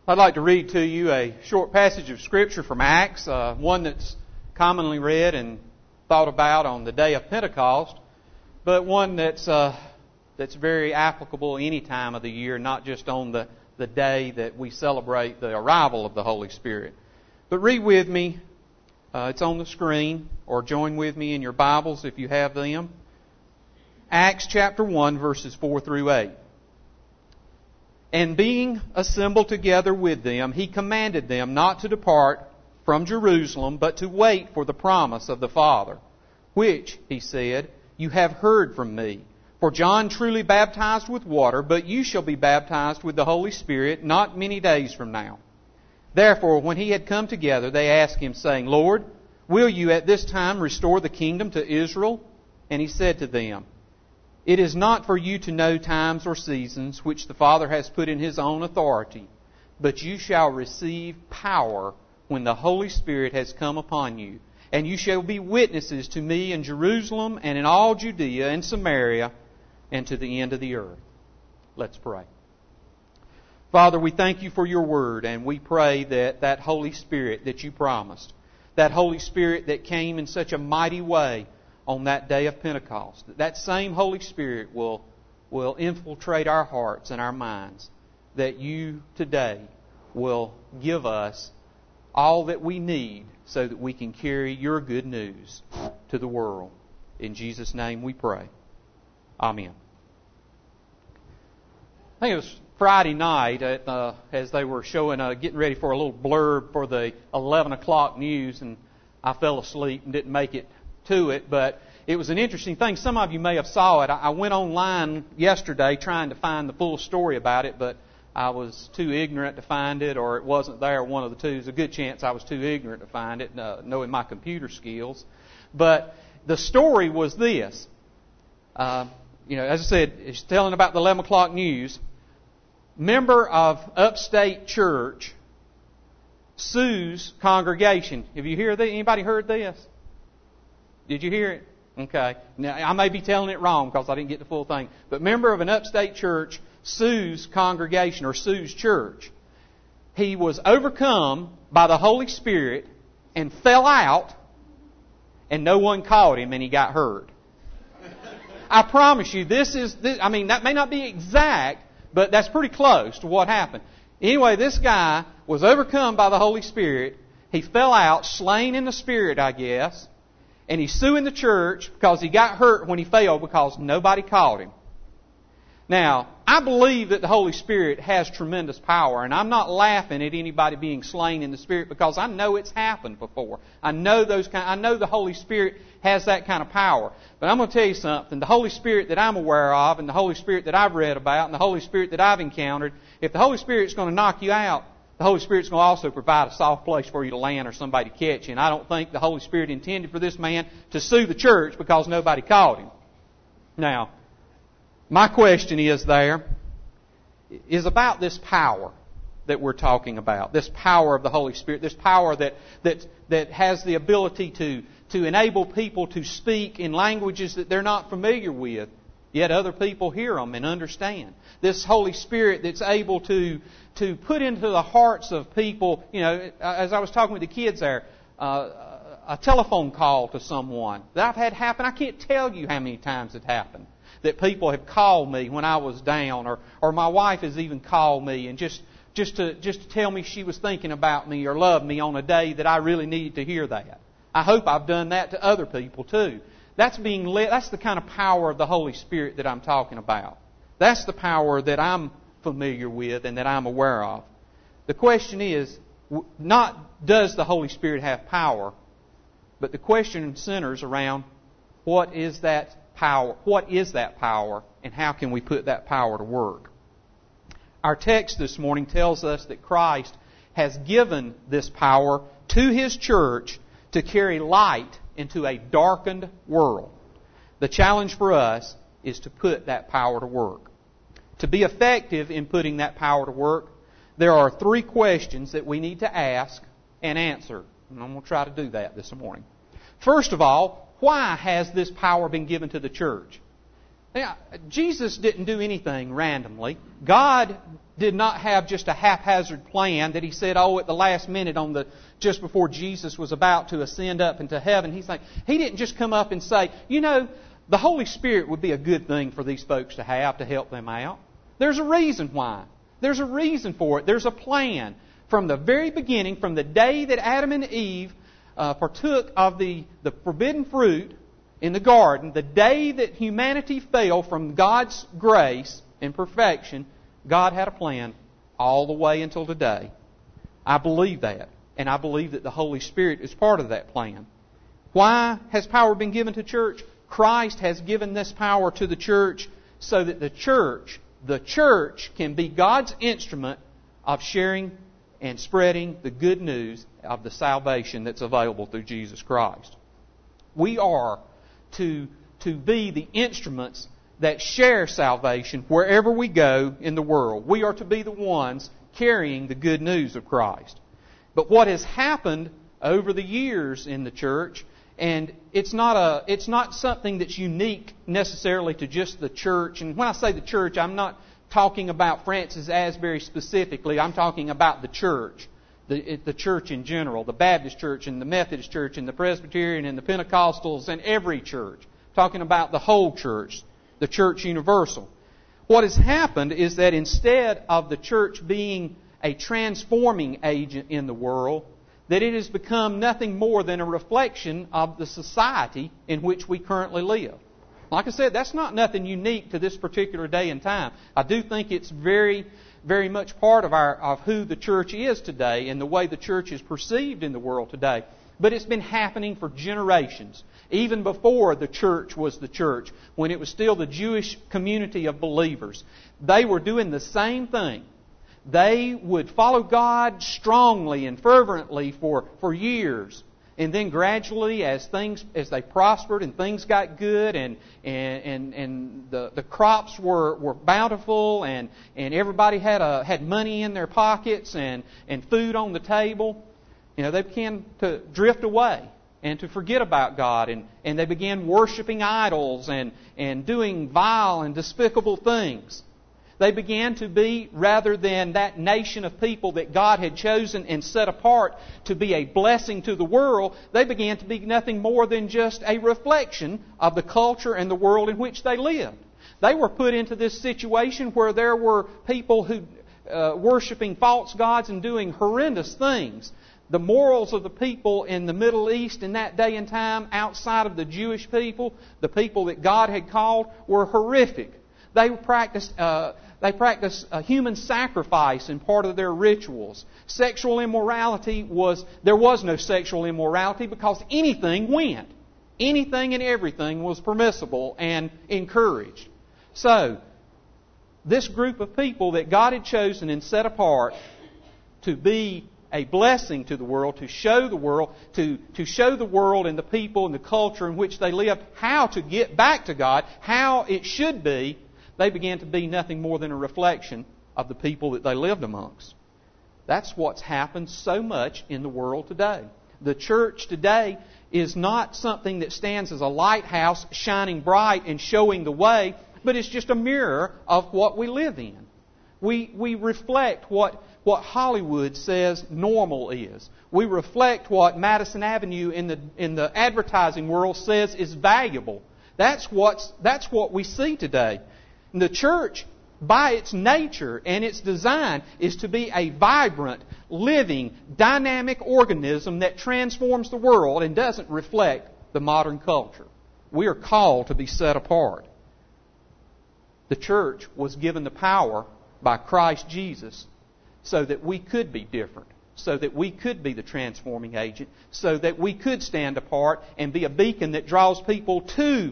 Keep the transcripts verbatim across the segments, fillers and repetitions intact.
I'd like to read to you a short passage of Scripture from Acts, uh, one that's commonly read and thought about on the day of Pentecost, but one that's uh, that's very applicable any time of the year, not just on the, the day that we celebrate the arrival of the Holy Spirit. But read with me. Uh, it's on the screen, or join with me in your Bibles if you have them. Acts chapter one, verses four through eight. And being assembled together with them, he commanded them not to depart from Jerusalem, but to wait for the promise of the Father, which, he said, you have heard from me. For John truly baptized with water, but you shall be baptized with the Holy Spirit not many days from now. Therefore, when he had come together, they asked him, saying, Lord, will you at this time restore the kingdom to Israel? And he said to them, It is not for you to know times or seasons which the Father has put in His own authority, but you shall receive power when the Holy Spirit has come upon you, and you shall be witnesses to me in Jerusalem and in all Judea and Samaria and to the end of the earth. Let's pray. Father, we thank you for your word, and we pray that that Holy Spirit that you promised, that Holy Spirit that came in such a mighty way on that day of Pentecost, that that same Holy Spirit will, will infiltrate our hearts and our minds, that you today will give us all that we need so that we can carry your good news to the world. In Jesus' name we pray. Amen. I think it was Friday night at, uh, as they were showing, uh, getting ready for a little blurb for the eleven o'clock news, and I fell asleep and didn't make it to it, but it was an interesting thing. Some of you may have saw it. I went online yesterday trying to find the full story about it, but I was too ignorant to find it, or it wasn't there, one of the two. There's a good chance I was too ignorant to find it, uh, knowing my computer skills. But the story was this. Uh, you know, as I said, it's telling about the eleven o'clock news. Member of Upstate Church sues congregation. Have you heard that? Anybody heard this? Did you hear it? Okay. Now, I may be telling it wrong because I didn't get the full thing. But member of an upstate church sues congregation or sues church. He was overcome by the Holy Spirit and fell out, and no one caught him, and he got hurt. I promise you, this is, this, I mean, that may not be exact, but that's pretty close to what happened. Anyway, this guy was overcome by the Holy Spirit. He fell out, slain in the Spirit, I guess. And he's suing the church because he got hurt when he fell because nobody caught him. Now, I believe that the Holy Spirit has tremendous power, and I'm not laughing at anybody being slain in the Spirit because I know it's happened before. I know those kind, I know the Holy Spirit has that kind of power. But I'm going to tell you something. The Holy Spirit that I'm aware of, and the Holy Spirit that I've read about, and the Holy Spirit that I've encountered, if the Holy Spirit's going to knock you out, the Holy Spirit's going to also provide a soft place for you to land or somebody to catch you. And I don't think the Holy Spirit intended for this man to sue the church because nobody caught him. Now, my question is there, is about this power that we're talking about. This power of the Holy Spirit. This power that, that, that has the ability to, to enable people to speak in languages that they're not familiar with, yet other people hear them and understand. This Holy Spirit that's able to to put into the hearts of people, you know, as I was talking with the kids there, uh, a telephone call to someone that I've had happen. I can't tell you how many times it happened that people have called me when I was down, or or my wife has even called me and just just to just to tell me she was thinking about me or loved me on a day that I really needed to hear that. I hope I've done that to other people too. That's being led. That's the kind of power of the Holy Spirit that I'm talking about. That's the power that I'm familiar with and that I'm aware of. The question is not does the Holy Spirit have power, but the question centers around what is that power? What is that power, and how can we put that power to work? Our text this morning tells us that Christ has given this power to His church to carry light into a darkened world. The challenge for us is to put that power to work. To be effective in putting that power to work, there are three questions that we need to ask and answer. And I'm going to try to do that this morning. First of all, why has this power been given to the church? Now, Jesus didn't do anything randomly. God did not have just a haphazard plan that He said, oh, at the last minute on the just before Jesus was about to ascend up into heaven. He's like, He didn't just come up and say, you know, the Holy Spirit would be a good thing for these folks to have to help them out. There's a reason why. There's a reason for it. There's a plan. From the very beginning, from the day that Adam and Eve uh, partook of the, the forbidden fruit in the garden, the day that humanity fell from God's grace and perfection, God had a plan all the way until today. I believe that. And I believe that the Holy Spirit is part of that plan. Why has power been given to church? Christ has given this power to the church so that the church, the church can be God's instrument of sharing and spreading the good news of the salvation that's available through Jesus Christ. We are to, to be the instruments that share salvation wherever we go in the world. We are to be the ones carrying the good news of Christ. But what has happened over the years in the church, and it's not a it's not something that's unique necessarily to just the church. And when I say the church, I'm not talking about Francis Asbury specifically. I'm talking about the church, the the church in general, the Baptist church and the Methodist church and the Presbyterian and the Pentecostals and every church. I'm talking about the whole church, the church universal. What has happened is that instead of the church being a transforming agent in the world, that it has become nothing more than a reflection of the society in which we currently live. Like I said, that's not nothing unique to this particular day and time. I do think it's very, very much part of our of who the church is today and the way the church is perceived in the world today. But it's been happening for generations. Even before the church was the church, when it was still the Jewish community of believers, they were doing the same thing. They would follow God strongly and fervently for, for years. And then gradually, as things as they prospered and things got good and and, and, and the, the crops were, were bountiful and, and everybody had a had money in their pockets and, and food on the table, you know, they began to drift away and to forget about God, and, and they began worshiping idols and, and doing vile and despicable things. They began to be, rather than that nation of people that God had chosen and set apart to be a blessing to the world, they began to be nothing more than just a reflection of the culture and the world in which they lived. They were put into this situation where there were people who uh, worshiping false gods and doing horrendous things. The morals of the people in the Middle East in that day and time, outside of the Jewish people, the people that God had called, were horrific. They practiced uh, they practiced a human sacrifice in part of their rituals. Sexual immorality was there was no sexual immorality because anything went, anything and everything was permissible and encouraged. So, this group of people that God had chosen and set apart to be a blessing to the world, to show the world, to, to show the world and the people and the culture in which they live how to get back to God, how it should be, they began to be nothing more than a reflection of the people that they lived amongst. That's what's happened so much in the world today. The church today is not something that stands as a lighthouse shining bright and showing the way, but it's just a mirror of what we live in. We, we reflect what, what Hollywood says normal is. We reflect what Madison Avenue in the, in the advertising world says is valuable. That's, what's, that's what we see today. And the church, by its nature and its design, is to be a vibrant, living, dynamic organism that transforms the world and doesn't reflect the modern culture. We are called to be set apart. The church was given the power by Christ Jesus so that we could be different, so that we could be the transforming agent, so that we could stand apart and be a beacon that draws people to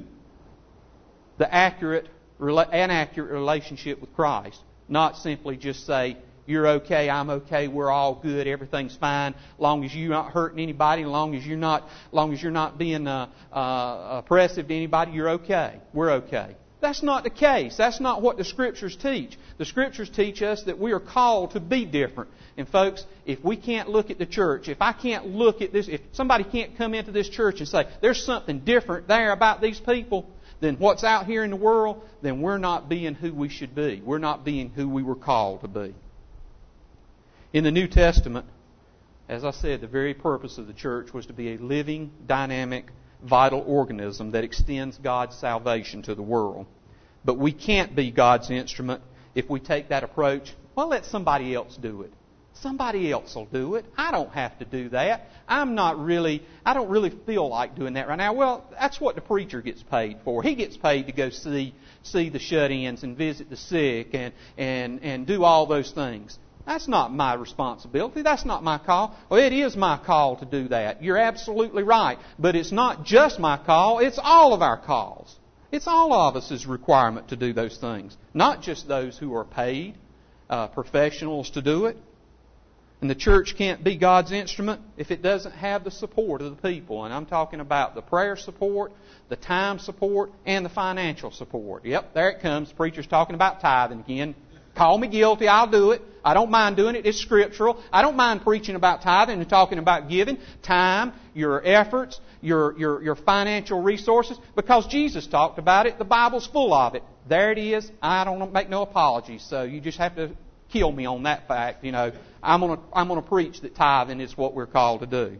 the accurate, an accurate relationship with Christ. Not simply just say, you're okay, I'm okay, we're all good, everything's fine, as long as you're not hurting anybody, as long as you're not, as long as you're not being uh, uh, oppressive to anybody, you're okay. We're okay. That's not the case. That's not what the Scriptures teach. The Scriptures teach us that we are called to be different. And folks, if we can't look at the church, if I can't look at this, if somebody can't come into this church and say, there's something different there about these people, than what's out here in the world, then we're not being who we should be. We're not being who we were called to be. In the New Testament, as I said, the very purpose of the church was to be a living, dynamic, vital organism that extends God's salvation to the world. But we can't be God's instrument if we take that approach, well, let somebody else do it. Somebody else will do it. I don't have to do that. I'm not really, I don't really feel like doing that right now. Well, that's what the preacher gets paid for. He gets paid to go see see the shut-ins and visit the sick and, and, and do all those things. That's not my responsibility. That's not my call. Well, it is my call to do that. You're absolutely right. But it's not just my call. It's all of our calls. It's all of us' requirement to do those things. Not just those who are paid uh, professionals to do it. And the church can't be God's instrument if it doesn't have the support of the people. And I'm talking about the prayer support, the time support, and the financial support. Yep, there it comes. The preacher's talking about tithing again. Call me guilty, I'll do it. I don't mind doing it. It's scriptural. I don't mind preaching about tithing and talking about giving time, your efforts, your, your, your financial resources, because Jesus talked about it. The Bible's full of it. There it is. I don't make no apologies, so you just have to kill me on that fact. You know, I'm going to I'm going to preach that tithing is what we're called to do.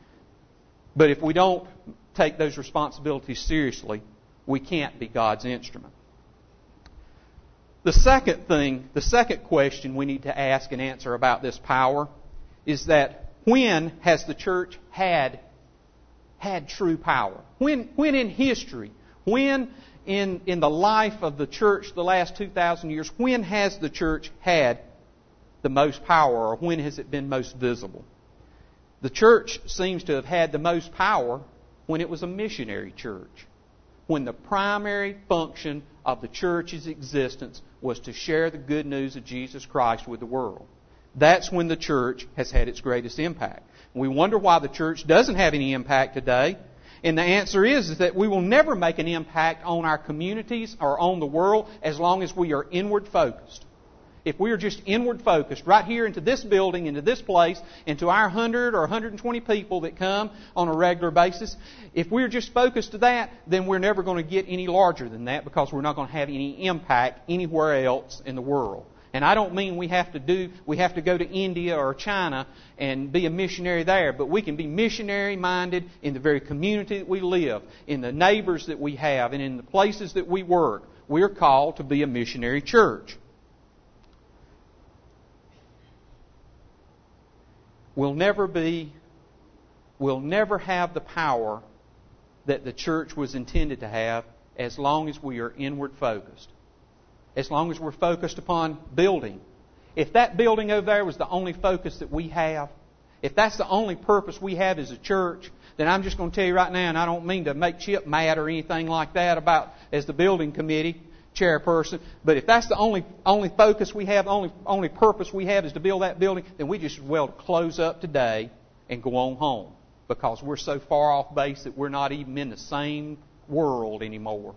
But if we don't take those responsibilities seriously, we can't be God's instrument. The second thing, the second question we need to ask and answer about this power is that when has the church had had true power? When when in history, when in in the life of the church the last two thousand years, when has the church had the most power, or when has it been most visible? The church seems to have had the most power when it was a missionary church. When the primary function of the church's existence was to share the good news of Jesus Christ with the world. That's when the church has had its greatest impact. We wonder why the church doesn't have any impact today. And the answer is, is that we will never make an impact on our communities or on the world as long as we are inward focused. If we are just inward focused right here into this building, into this place, into our one hundred or one hundred twenty people that come on a regular basis, if we're just focused to that, then we're never going to get any larger than that because we're not going to have any impact anywhere else in the world. And I don't mean we have to do, we have to go to India or China and be a missionary there, but we can be missionary minded in the very community that we live, in the neighbors that we have, and in the places that we work. We're called to be a missionary church. We'll never be, we'll never have the power that the church was intended to have as long as we are inward focused. As long as we're focused upon building. If that building over there was the only focus that we have, if that's the only purpose we have as a church, then I'm just going to tell you right now, and I don't mean to make Chip mad or anything like that about as the building committee chairperson, but if that's the only only focus we have, only only purpose we have is to build that building, then we just as well close up today and go on home because we're so far off base that we're not even in the same world anymore.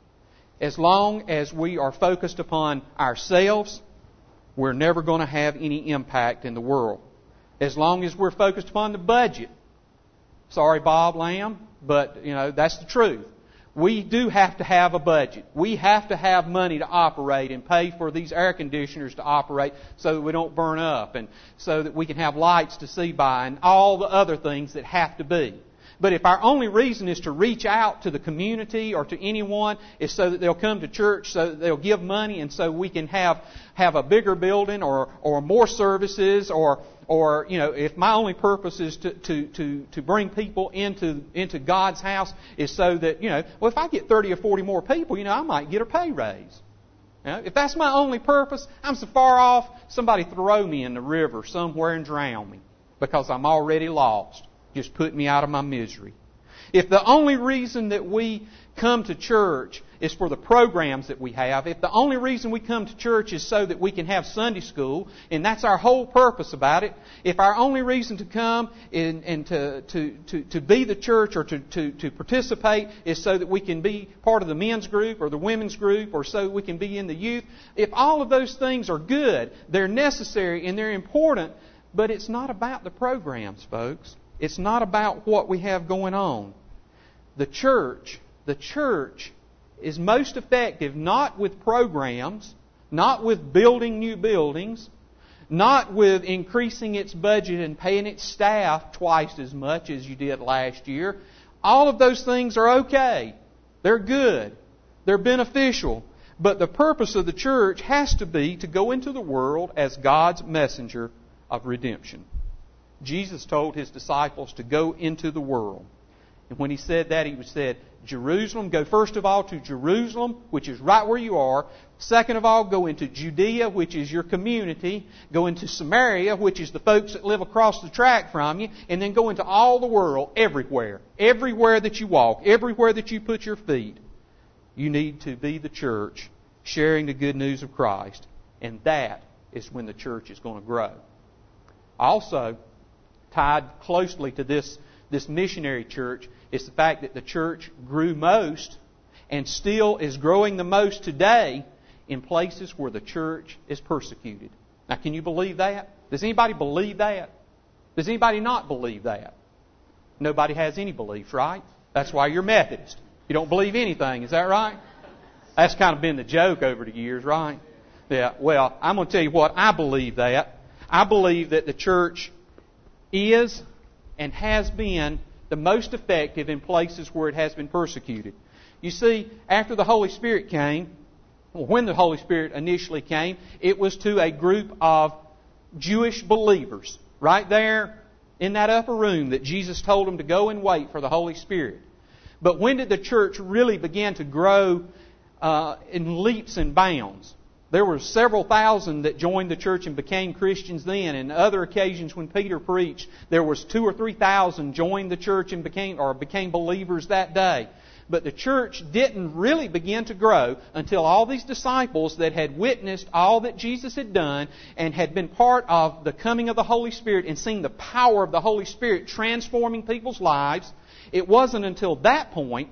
As long as we are focused upon ourselves, we're never going to have any impact in the world. As long as we're focused upon the budget, sorry, Bob Lamb, but you know that's the truth. We do have to have a budget. We have to have money to operate and pay for these air conditioners to operate so that we don't burn up and so that we can have lights to see by and all the other things that have to be. But if our only reason is to reach out to the community or to anyone is so that they'll come to church, so that they'll give money and so we can have have a bigger building or, or more services or Or, you know, if my only purpose is to, to, to, to bring people into, into God's house is so that, you know, well, if I get thirty or forty more people, you know, I might get a pay raise. You know, if that's my only purpose, I'm so far off, somebody throw me in the river somewhere and drown me because I'm already lost. Just put me out of my misery. If the only reason that we come to church is for the programs that we have, if the only reason we come to church is so that we can have Sunday school, and that's our whole purpose about it, if our only reason to come and, and to, to, to, to be the church or to, to, to participate is so that we can be part of the men's group or the women's group or so we can be in the youth, if all of those things are good, they're necessary and they're important, but it's not about the programs, folks. It's not about what we have going on. The church, the church is most effective not with programs, not with building new buildings, not with increasing its budget and paying its staff twice as much as you did last year. All of those things are okay. They're good. They're beneficial. But the purpose of the church has to be to go into the world as God's messenger of redemption. Jesus told His disciples to go into the world. And when He said that, He said, Jerusalem, go first of all to Jerusalem, which is right where you are. Second of all, go into Judea, which is your community. Go into Samaria, which is the folks that live across the track from you. And then go into all the world, everywhere. Everywhere that you walk, everywhere that you put your feet. You need to be the church sharing the good news of Christ. And that is when the church is going to grow. Also, tied closely to this, this missionary church is the fact that the church grew most and still is growing the most today in places where the church is persecuted. Now, can you believe that? Does anybody believe that? Does anybody not believe that? Nobody has any beliefs, right? That's why you're Methodist. You don't believe anything, is that right? That's kind of been the joke over the years, right? Yeah, well, I'm going to tell you what, I believe that. I believe that the church is and has been the most effective in places where it has been persecuted. You see, after the Holy Spirit came, well, when the Holy Spirit initially came, it was to a group of Jewish believers right there in that upper room that Jesus told them to go and wait for the Holy Spirit. But when did the church really begin to grow uh, in leaps and bounds? There were several thousand that joined the church and became Christians then. And other occasions when Peter preached, there was two or three thousand joined the church and became or became believers that day. But the church didn't really begin to grow until all these disciples that had witnessed all that Jesus had done and had been part of the coming of the Holy Spirit and seen the power of the Holy Spirit transforming people's lives. It wasn't until that point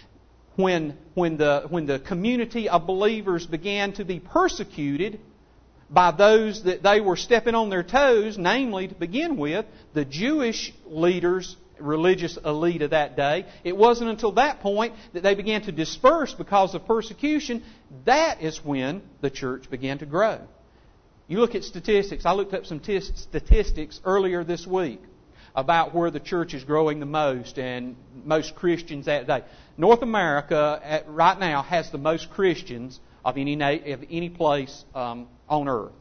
when, when, the, when the community of believers began to be persecuted by those that they were stepping on their toes, namely, to begin with, the Jewish leaders, religious elite of that day. It wasn't until that point that they began to disperse because of persecution. That is when the church began to grow. You look at statistics. I looked up some t- statistics earlier this week about where the church is growing the most and most Christians that day. North America at, right now has the most Christians of any of any place um, on earth.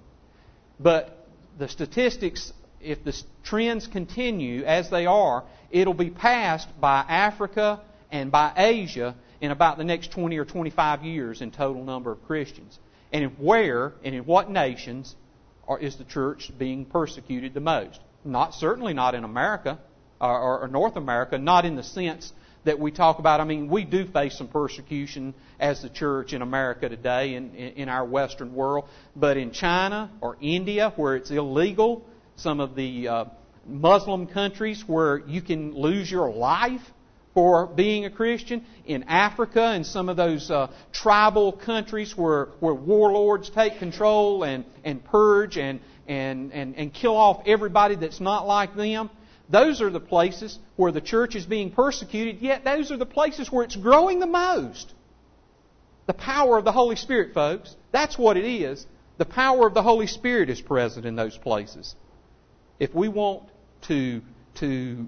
But the statistics, if the trends continue as they are, it'll be passed by Africa and by Asia in about the next twenty or twenty-five years in total number of Christians. And in where and in what nations are, is the church being persecuted the most? Not certainly not in America or, or North America, not in the sense that we talk about. I mean, we do face some persecution as the church in America today, in, in, in our Western world. But in China or India, where it's illegal, some of the uh, Muslim countries where you can lose your life for being a Christian, in Africa and some of those uh, tribal countries where, where warlords take control and, and purge and, and, and, and kill off everybody that's not like them. Those are the places where the church is being persecuted, yet those are the places where it's growing the most. The power of the Holy Spirit, folks, that's what it is. The power of the Holy Spirit is present in those places. If we want to, to,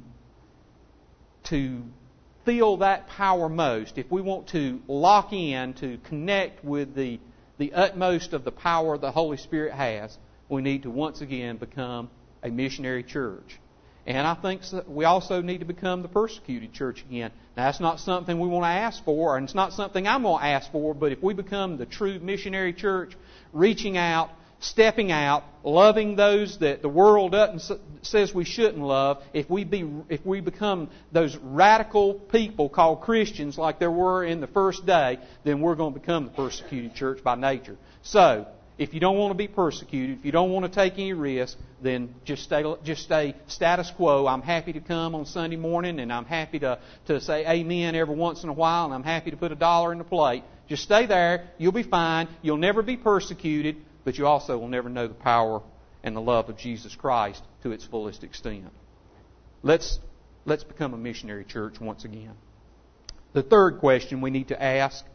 to feel that power most, if we want to lock in, to connect with the, the utmost of the power the Holy Spirit has, we need to once again become a missionary church. And I think we also need to become the persecuted church again. Now, that's not something we want to ask for, and it's not something I'm going to ask for, but if we become the true missionary church, reaching out, stepping out, loving those that the world doesn't, says we shouldn't love, if we be if we become those radical people called Christians like there were in the first day, then we're going to become the persecuted church by nature. So, if you don't want to be persecuted, if you don't want to take any risk, then just stay just stay status quo. I'm happy to come on Sunday morning, and I'm happy to, to say amen every once in a while, and I'm happy to put a dollar in the plate. Just stay there. You'll be fine. You'll never be persecuted, but you also will never know the power and the love of Jesus Christ to its fullest extent. Let's, let's become a missionary church once again. The third question we need to ask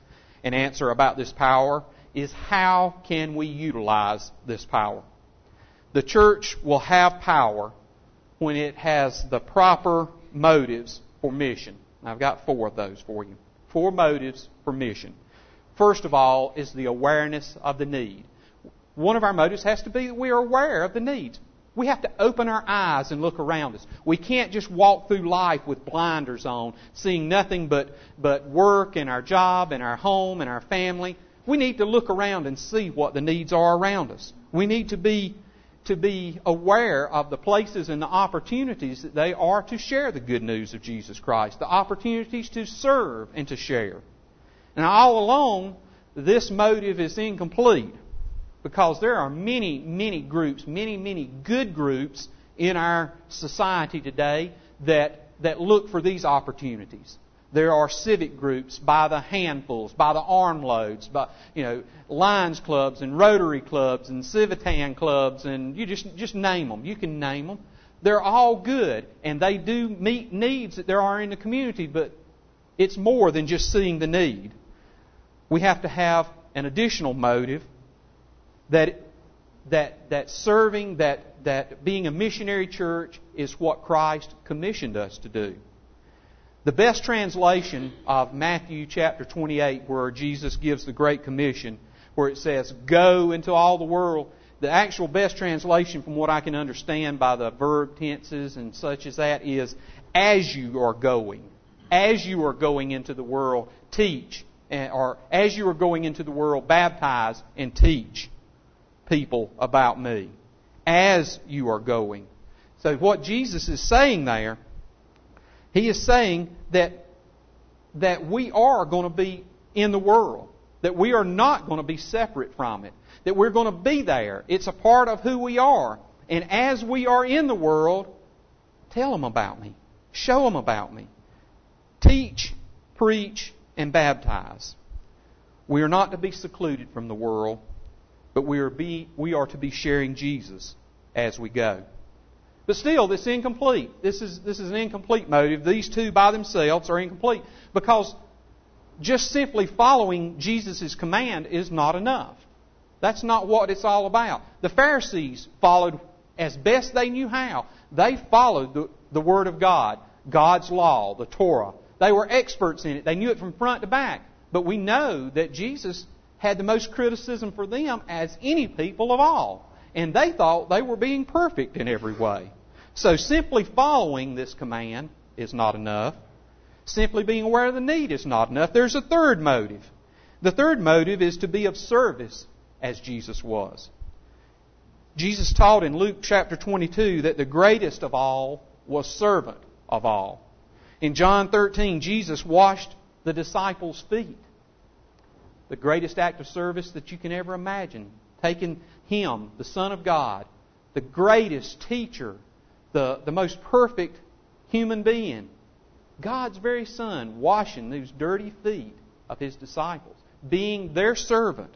and answer about this power is how can we utilize this power? The church will have power when it has the proper motives for mission. And I've got four of those for you. Four motives for mission. First of all is the awareness of the need. One of our motives has to be that we are aware of the needs. We have to open our eyes and look around us. We can't just walk through life with blinders on, seeing nothing but, but work and our job and our home and our family. We need to look around and see what the needs are around us. We need to be, to be aware of the places and the opportunities that they are to share the good news of Jesus Christ, the opportunities to serve and to share. And all along, this motive is incomplete, because there are many, many groups, many, many good groups in our society today that, that look for these opportunities. There are civic groups by the handfuls, by the armloads, by, you know, Lions clubs and Rotary clubs and Civitan clubs, and you just, just name them. You can name them. They're all good, and they do meet needs that there are in the community, but it's more than just seeing the need. We have to have an additional motive that that that serving, that that being a missionary church is what Christ commissioned us to do. The best translation of Matthew chapter twenty-eight, where Jesus gives the Great Commission, where it says, "Go into all the world," the actual best translation from what I can understand by the verb tenses and such as that is, "As you are going, as you are going into the world, teach," or "As you are going into the world, baptize and teach people about me," as you are going. So what Jesus is saying there, He is saying that, that we are going to be in the world, that we are not going to be separate from it, that we're going to be there. It's a part of who we are. And as we are in the world, tell them about me. Show them about me. Teach, preach, and baptize. We are not to be secluded from the world, but we are, be, we are to be sharing Jesus as we go. But still, this is incomplete. This is, this is an incomplete motive. These two by themselves are incomplete, because just simply following Jesus' command is not enough. That's not what it's all about. The Pharisees followed as best they knew how. They followed the, the Word of God, God's law, the Torah. They were experts in it. They knew it from front to back. But we know that Jesus had the most criticism for them as any people of all. And they thought they were being perfect in every way. So simply following this command is not enough. Simply being aware of the need is not enough. There's a third motive. The third motive is to be of service as Jesus was. Jesus taught in Luke chapter twenty-two that the greatest of all was servant of all. In John thirteen, Jesus washed the disciples' feet. The greatest act of service that you can ever imagine. Taking Him, the Son of God, the greatest teacher, the, the most perfect human being, God's very Son, washing those dirty feet of His disciples, being their servant,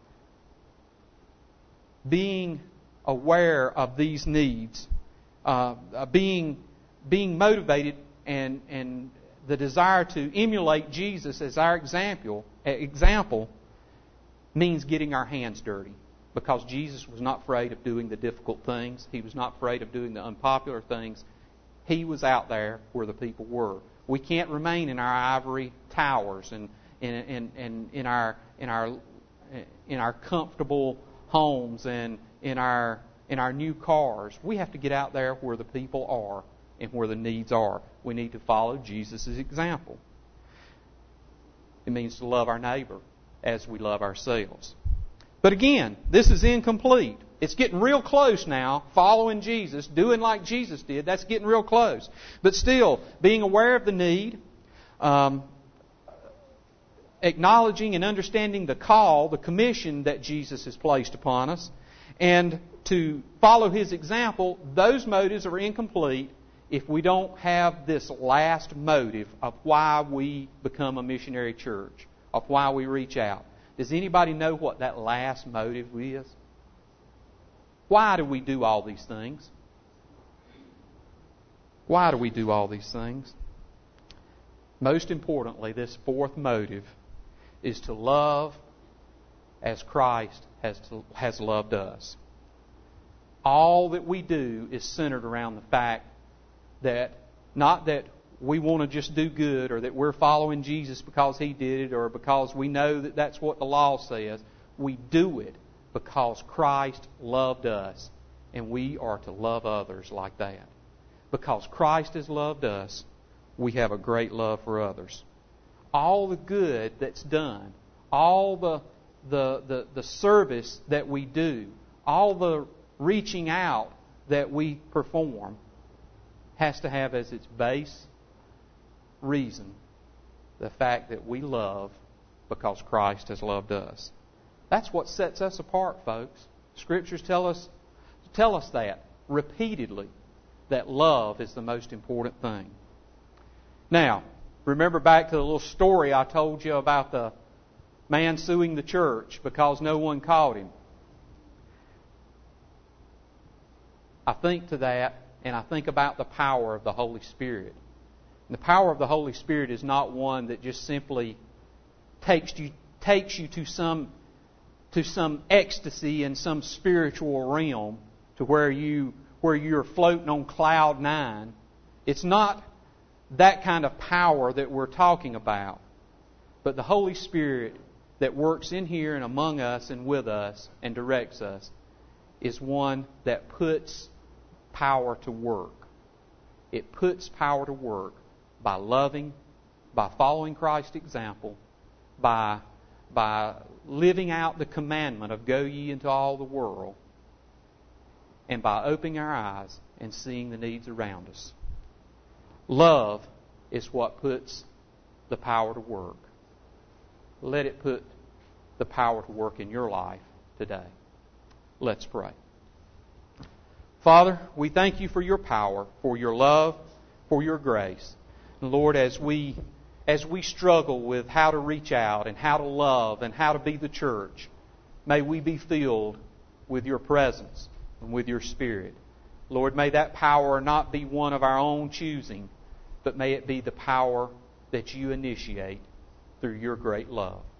being aware of these needs, uh, being being motivated and and the desire to emulate Jesus as our example example means getting our hands dirty, because Jesus was not afraid of doing the difficult things. He was not afraid of doing the unpopular things. He was out there where the people were. We can't remain in our ivory towers and in in, in, in our in our in our comfortable homes and in our in our new cars. We have to get out there where the people are and where the needs are. We need to follow Jesus' example. It means to love our neighbor as we love ourselves. But again, this is incomplete. It's getting real close now, following Jesus, doing like Jesus did. That's getting real close. But still, being aware of the need, um, acknowledging and understanding the call, the commission that Jesus has placed upon us, and to follow His example, those motives are incomplete if we don't have this last motive of why we become a missionary church, of why we reach out. Does anybody know what that last motive is? Why do we do all these things? Why do we do all these things? Most importantly, this fourth motive is to love as Christ has, to, has loved us. All that we do is centered around the fact that, not that we want to just do good or that we're following Jesus because He did it or because we know that that's what the law says. We do it because Christ loved us, and we are to love others like that. Because Christ has loved us, we have a great love for others. All the good that's done, all the the the, the service that we do, all the reaching out that we perform has to have as its base reason the fact that we love because Christ has loved us. That's what sets us apart, folks. Scriptures tell us tell us that repeatedly, that love is the most important thing. Now, remember back to the little story I told you about the man suing the church because no one caught him. I think to that, and I think about the power of the Holy Spirit. And the power of the Holy Spirit is not one that just simply takes you takes you to some to some ecstasy in some spiritual realm to where you where you're floating on cloud nine. It's not that kind of power that we're talking about. But the Holy Spirit that works in here and among us and with us and directs us is one that puts power to work. It puts power to work by loving, by following Christ's example, by, by living out the commandment of go ye into all the world, and by opening our eyes and seeing the needs around us. Love is what puts the power to work. Let it put the power to work in your life today. Let's pray. Father, we thank you for your power, for your love, for your grace. And Lord, as we as we struggle with how to reach out and how to love and how to be the church, may we be filled with your presence and with your Spirit. Lord, may that power not be one of our own choosing, but may it be the power that you initiate through your great love.